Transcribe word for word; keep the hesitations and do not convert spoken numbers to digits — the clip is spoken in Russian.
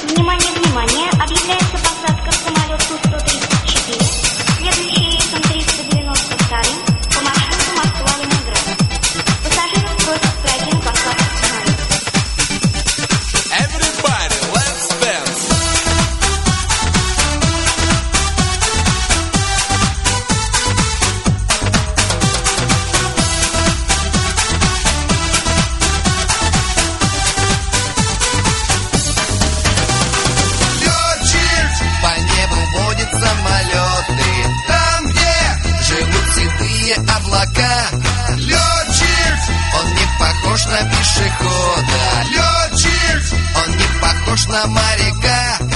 Внимание, внимание! Объявляется посадка в самолет Ту сто тридцать четыре. Следующий рейсом триста девяносто два по маршруту Москва-Ленинград. Пассажиров просят пройти на посадку в самолет. Everybody, let's dance! Облака. Летчик, он не похож на пешехода. Летчик, он не похож на моряка.